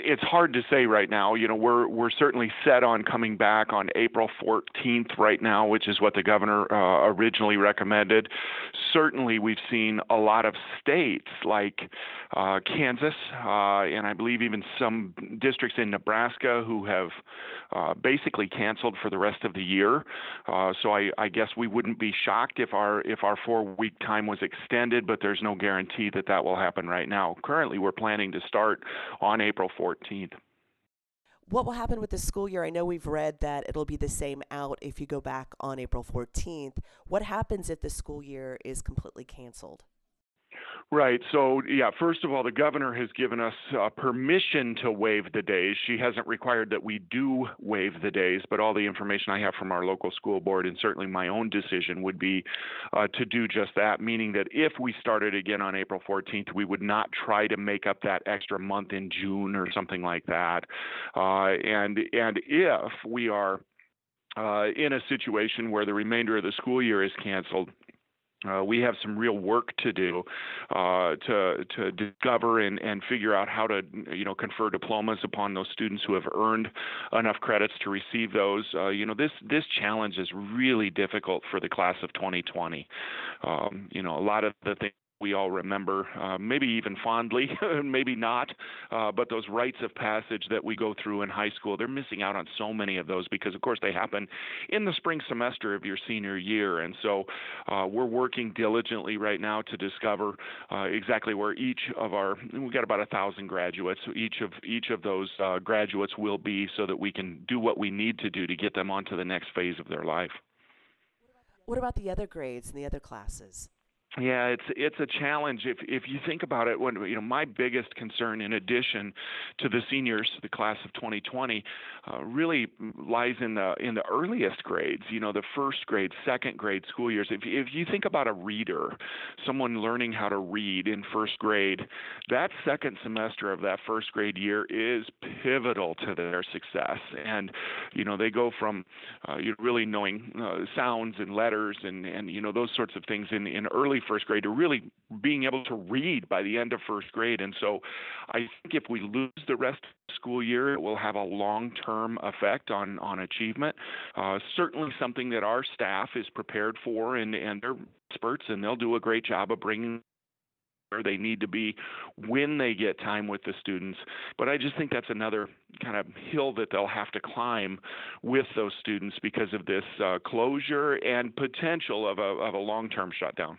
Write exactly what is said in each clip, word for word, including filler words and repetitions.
It's hard to say right now. You know, we're we're certainly set on coming back on April fourteenth right now, which is what the governor uh, originally recommended. Certainly, we've seen a lot of states like uh, Kansas uh, and I believe even some districts in Nebraska who have uh, basically canceled for the rest of the year. Uh, so I, I guess we wouldn't be shocked if our if our four-week time was extended, but there's no guarantee that that will happen right now. Currently, we're planning to start on April fourteenth. What will happen with the school year? I know we've read that it'll be the same out if you go back on April fourteenth. What happens if the school year is completely canceled? Right. So, yeah, first of all, the governor has given us uh, permission to waive the days. She hasn't required that we do waive the days, but all the information I have from our local school board and certainly my own decision would be uh, to do just that, meaning that if we started again on April fourteenth, we would not try to make up that extra month in June or something like that. Uh, and and if we are uh, in a situation where the remainder of the school year is canceled, Uh, we have some real work to do uh, to to discover and, and figure out how to you know confer diplomas upon those students who have earned enough credits to receive those. Uh, you know this this challenge is really difficult for the class of twenty twenty. Um, you know a lot of the things we all remember, uh, maybe even fondly, maybe not, uh, but those rites of passage that we go through in high school, they're missing out on so many of those because, of course, they happen in the spring semester of your senior year. And so uh, we're working diligently right now to discover uh, exactly where each of our, we've got about a thousand graduates, so each of each of those uh, graduates will be so that we can do what we need to do to get them onto the next phase of their life. What about the other grades and the other classes? Yeah, it's it's a challenge. If if you think about it, when you know my biggest concern, in addition to the seniors, the class of twenty twenty, uh, really lies in the in the earliest grades. You know, the first grade, second grade school years. If if you think about a reader, someone learning how to read in first grade, that second semester of that first grade year is pivotal to their success. And you know, they go from uh, you really knowing uh, sounds and letters and and you know those sorts of things in in early first grade to really being able to read by the end of first grade. And so I think if we lose the rest of the school year, it will have a long-term effect on, on achievement. Uh, certainly something that our staff is prepared for, and, and they're experts, and they'll do a great job of bringing where they need to be when they get time with the students. But I just think that's another kind of hill that they'll have to climb with those students because of this uh, closure and potential of a, of a long-term shutdown.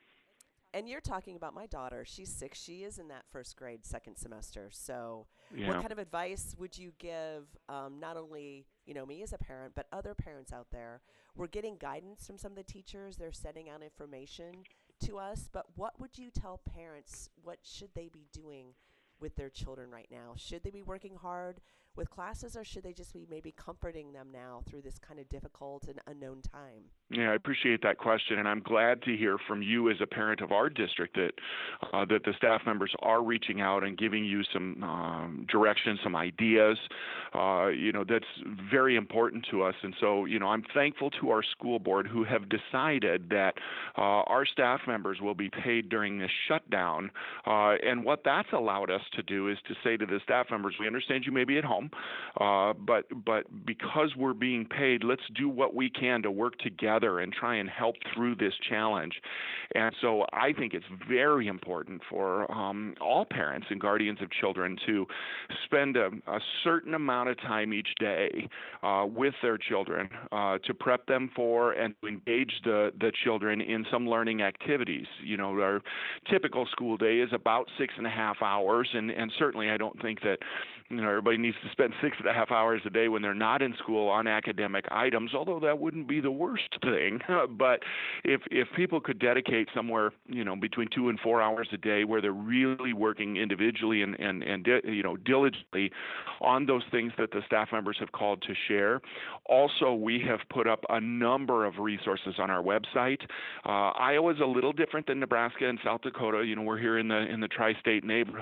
And you're talking about my daughter. She's six. She is in that first grade, second semester. So, what Yeah. kind of advice would you give um, not only you know me as a parent, but other parents out there? We're getting guidance from some of the teachers. They're sending out information to us. But what would you tell parents? What should they be doing with their children right now? Should they be working hard with classes, or should they just be maybe comforting them now through this kind of difficult and unknown time? Yeah, I appreciate that question, and I'm glad to hear from you as a parent of our district that uh, that the staff members are reaching out and giving you some um, direction, some ideas. Uh, you know, that's very important to us, and so you know, I'm thankful to our school board who have decided that uh, our staff members will be paid during this shutdown. Uh, and what that's allowed us to do is to say to the staff members, we understand you may be at home, uh, but but because we're being paid, let's do what we can to work together and try and help through this challenge. And so I think it's very important for um, all parents and guardians of children to spend a, a certain amount of time each day uh, with their children uh, to prep them for and to engage the, the children in some learning activities. You know, our typical school day is about six and a half hours, and, and certainly I don't think that you know everybody needs to spend six and a half hours a day when they're not in school on academic items, although that wouldn't be the worst thing. But if if people could dedicate somewhere, you know, between two and four hours a day where they're really working individually and, and, and you know, diligently on those things that the staff members have called to share. Also, we have put up a number of resources on our website. Uh, Iowa's a little different than Nebraska and South Dakota. You know, we're here in the in the tri-state neighborhood.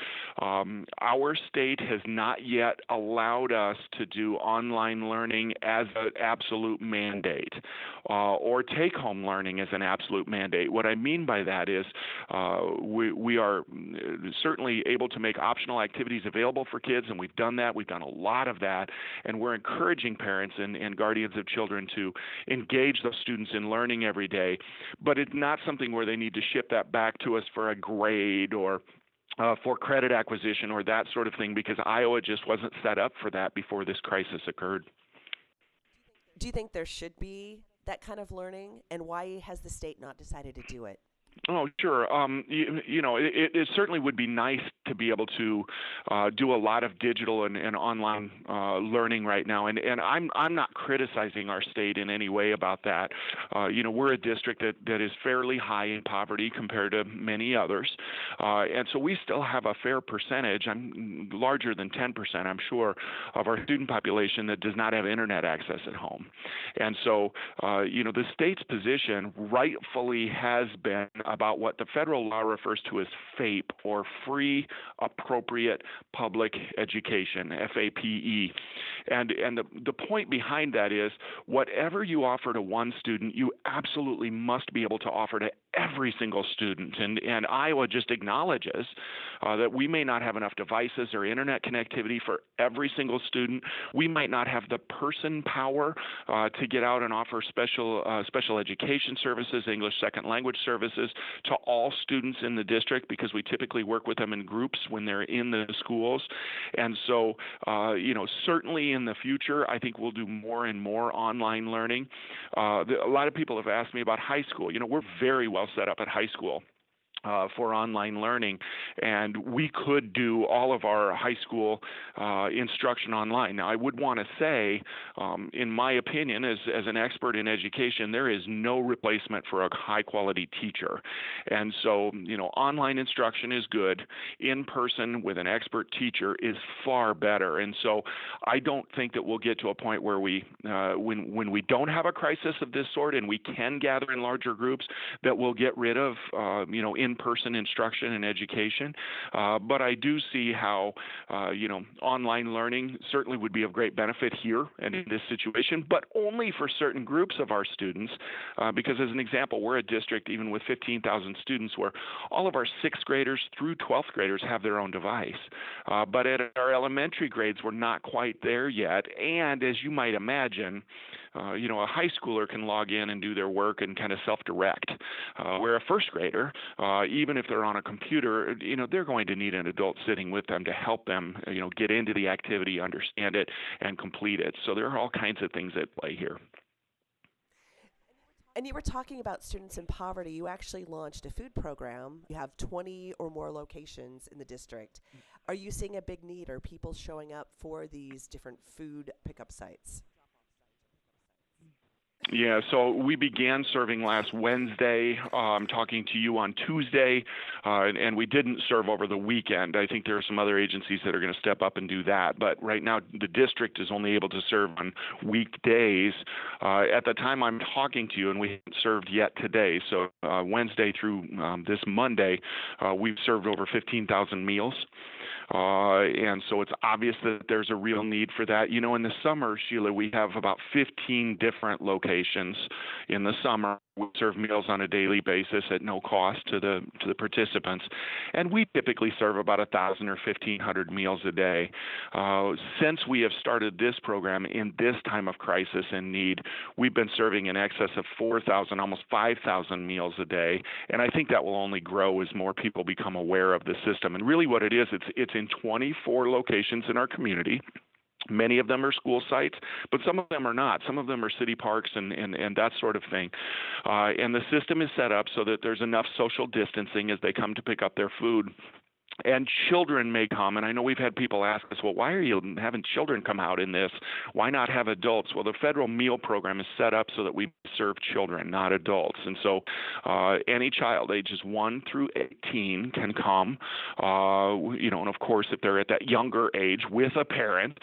Um, our state has not yet allowed us to do online learning as an absolute mandate, uh, or take-home learning as an absolute mandate. What I mean by that is uh, we, we are certainly able to make optional activities available for kids, and we've done that. We've done a lot of that, and we're encouraging parents and, and guardians of children to engage those students in learning every day. But it's not something where they need to ship that back to us for a grade or Uh, for credit acquisition or that sort of thing, because Iowa just wasn't set up for that before this crisis occurred. Do you think there should be that kind of learning, and why has the state not decided to do it? Oh, sure. Um, you, you know, it, it certainly would be nice to be able to uh, do a lot of digital and, and online uh, learning right now. And, and I'm I'm not criticizing our state in any way about that. Uh, you know, we're a district that, that is fairly high in poverty compared to many others. Uh, and so we still have a fair percentage, I'm larger than ten percent, I'm sure, of our student population that does not have internet access at home. And so, uh, you know, the state's position rightfully has been about what the federal law refers to as FAPE, or Free Appropriate Public Education, F A P E. And and the, the point behind that is whatever you offer to one student, you absolutely must be able to offer to every single student. And, and Iowa just acknowledges uh, that we may not have enough devices or internet connectivity for every single student. We might not have the person power uh, to get out and offer special uh, special education services, English second language services to all students in the district, because we typically work with them in groups when they're in the schools. And so, uh, you know, certainly in the future, I think we'll do more and more online learning. Uh, the, a lot of people have asked me about high school. You know, we're very well set up at high school Uh, for online learning, and we could do all of our high school uh, instruction online. Now, I would want to say, um, in my opinion, as, as an expert in education, there is no replacement for a high-quality teacher. And so, you know, online instruction is good. In person with an expert teacher is far better. And so, I don't think that we'll get to a point where we, uh, when when we don't have a crisis of this sort and we can gather in larger groups, that we'll get rid of, uh, you know, in in-person instruction and education. Uh, but I do see how, uh, you know, online learning certainly would be of great benefit here and in this situation, but only for certain groups of our students. Uh, because as an example, we're a district, even with fifteen thousand students, where all of our sixth graders through twelfth graders have their own device. Uh, but at our elementary grades, we're not quite there yet. And as you might imagine, Uh, you know, a high schooler can log in and do their work and kind of self-direct, uh, where a first grader, uh, even if they're on a computer, you know, they're going to need an adult sitting with them to help them, you know, get into the activity, understand it, and complete it. So there are all kinds of things at play here. And you were talking about students in poverty. You actually launched a food program. You have twenty or more locations in the district. Are you seeing a big need? Are people showing up for these different food pickup sites? Yeah, so we began serving last Wednesday. Uh, I'm talking to you on Tuesday, uh, and, and we didn't serve over the weekend. I think there are some other agencies that are going to step up and do that. But right now, the district is only able to serve on weekdays. Uh, at the time I'm talking to you, and we haven't served yet today, so uh, Wednesday through um, this Monday, uh, we've served over fifteen thousand meals. Uh, and so it's obvious that there's a real need for that. You know, in the summer, Sheila, we have about fifteen different locations in the summer. We serve meals on a daily basis at no cost to the to the participants, and we typically serve about a thousand or fifteen hundred meals a day. Uh, since we have started this program in this time of crisis and need, we've been serving in excess of four thousand, almost five thousand meals a day, and I think that will only grow as more people become aware of the system. And really, what it is, it's it's in twenty-four locations in our community. Many of them are school sites, but some of them are not. Some of them are city parks and, and, and that sort of thing. Uh, and the system is set up so that there's enough social distancing as they come to pick up their food. And children may come, and I know we've had people ask us, well, why are you having children come out in this? Why not have adults? Well, the federal meal program is set up so that we serve children, not adults. And so uh, any child ages one through eighteen can come, uh, you know, and of course, if they're at that younger age with a parent,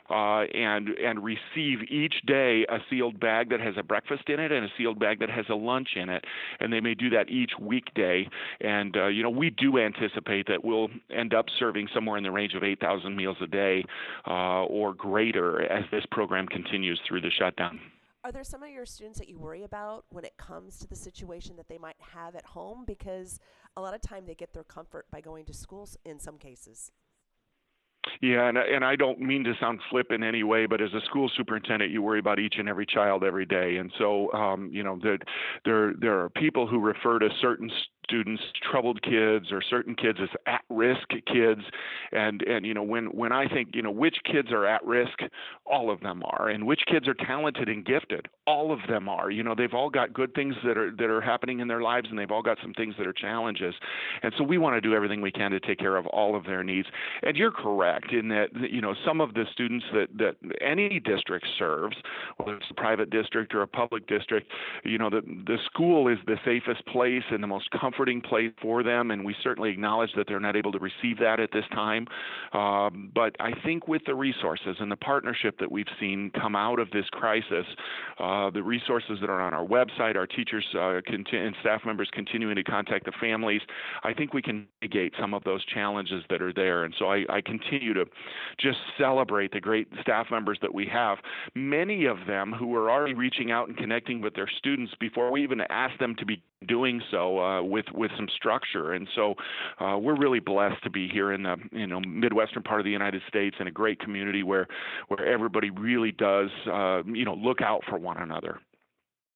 uh, and and receive each day a sealed bag that has a breakfast in it and a sealed bag that has a lunch in it, and they may do that each weekday. And uh, you know, we do anticipate that we'll end up serving somewhere in the range of eight thousand meals a day uh, or greater as this program continues through the shutdown. Are there some of your students that you worry about when it comes to the situation that they might have at home? Because a lot of time they get their comfort by going to schools in some cases. Yeah, and and I don't mean to sound flip in any way, but as a school superintendent, you worry about each and every child every day, and so um, you know that there there are people who refer to certain students, troubled kids, or certain kids as at-risk kids, and and you know when when I think you know which kids are at risk, all of them are, and which kids are talented and gifted, all of them are. You know they've all got good things that are that are happening in their lives, and they've all got some things that are challenges, and so we want to do everything we can to take care of all of their needs. And you're correct in that you know some of the students that that any district serves, whether it's a private district or a public district, you know the the school is the safest place and the most comforting place for them, and we certainly acknowledge that they're not able to receive that at this time. Um, but I think with the resources and the partnership that we've seen come out of this crisis, uh, the resources that are on our website, our teachers uh, conti- and staff members continuing to contact the families, I think we can mitigate some of those challenges that are there. And so I, I continue to just celebrate the great staff members that we have, many of them who are already reaching out and connecting with their students before we even ask them to be doing so uh, with with some structure. And so uh, we're really blessed to be here in the you know Midwestern part of the United States in a great community where where everybody really does uh, you know look out for one another.